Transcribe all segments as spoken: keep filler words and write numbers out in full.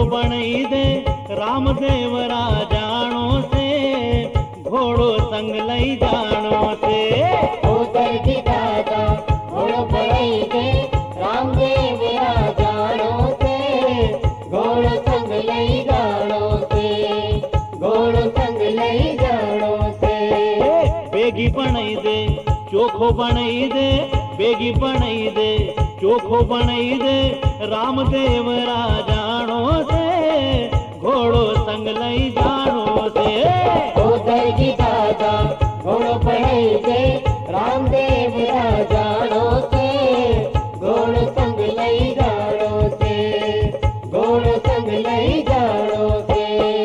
बनई दे रामदेव राजाणो से, घोड़ो संग लई जानो से। ओ दर्जी दादा घोड़ो बनई दे रामदेव राजाणो से, घोड़ो संग लई जानो से, घोड़ो संग लई जानो से। बेगी बनई दे चोखो बनई दे, बेगी बनई दे चोखो बनई दे रामदेव राजाणो से, घोड़ो संग लई जानो से। ओ दर्जी दादा घोड़ो बनई दे रामदेव राजाणो से, घोड़ो संग लई जानो से, घोड़ो संग लई जानो से।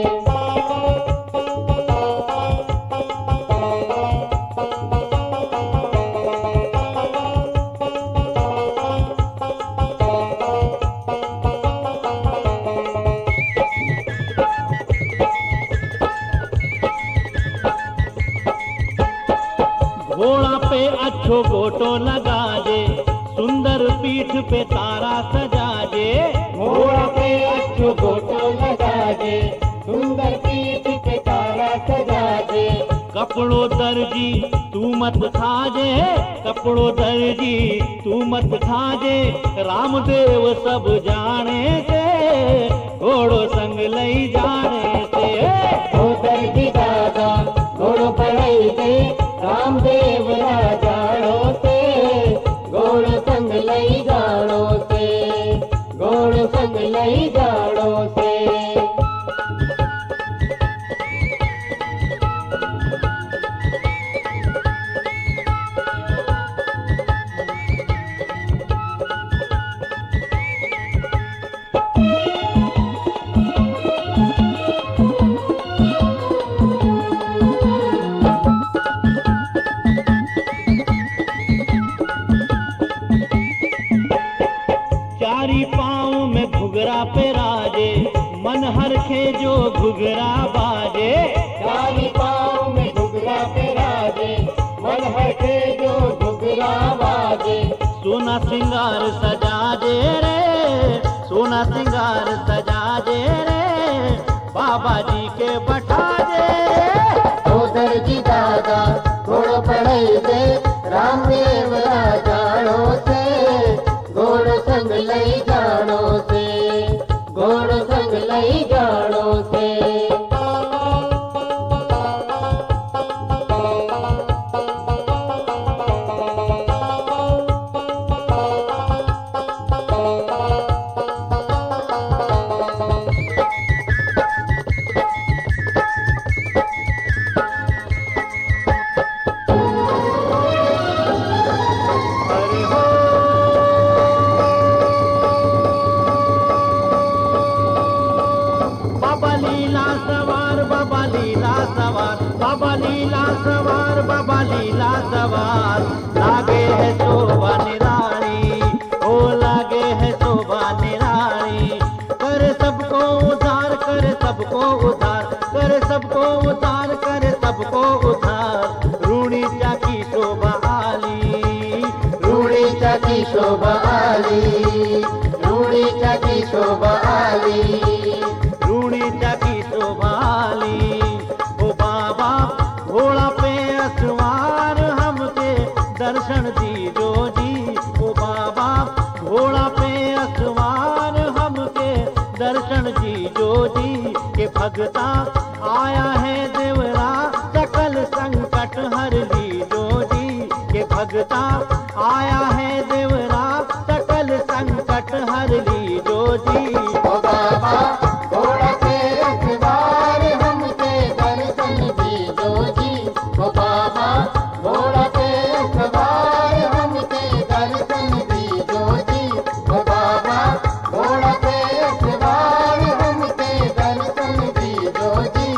घोड़ा पे अच्छो गोटो लगा दे, सुंदर पीठ पे तारा सजा दे। घोड़ा पे अच्छो गोटो लगा दे, सुंदर पीठ पे तारा सजा दे। कपड़ो दर्जी तू मत खाजे, कपड़ो दर्जी तू मत खाजे, रामदेव सब जाने से, घोड़ो संग लई जाने से। ओ दर्जी दादा घोड़ो बनई दे रामदेव राजाणो से, घोड़ो संग लई जानो से, घोड़ो संग लई जानो से। चारी पाँव में घुघरा पे राजे, मन हर खे जो घुघरा बाजे। चारी पाँव में घुघरा पे राजे, मन हटे जो घुघरा बाजे। सोना सिंगार सजा दे रे, सोना सिंगार सजा दे रे, बाबा जी के बैठा दे। ओ दर्जी दादा घोड़ो बनई दे रामदेव राजाणो से, घोड़ो संग लई जानो से, घोड़ो संग लई जानो से। हरि हो बाबा लीला सवार, बाबा लीला सवार, बाबा लीला सवार, बाबा लीला सवार। लागे है शोभा निराली, ओ लागे है शोभा निराली। कर सबको उधार, कर सबको उधार, कर सबको उधार, कर सबको उधार। रूणी चाकी शोभा आली, रूड़ी चाकी शोभा आली, रूड़ी चाकी शोभा आली। रूणी चाकी शोभा आली। ओ बाबा घोड़ा पे असवार हमके दर्शन दीजो जी। ओ बाबा घोड़ा पे असवार हमके दर्शन दीजो जी। के भगता आया है देवरा, सकल संकट हर लीजो जी। के भगता आया है देवरा, सकल संकट हर लीजो जी। ओ बाबा घोड़ा पे रखवार हमके दर्शन दीजो जी। ओ बाबा घोड़ा पे रखवार हमके दर्शन दीजो जी। ओ बाबा घोड़ा पे रखवार हमके दर्शन दीजो जी।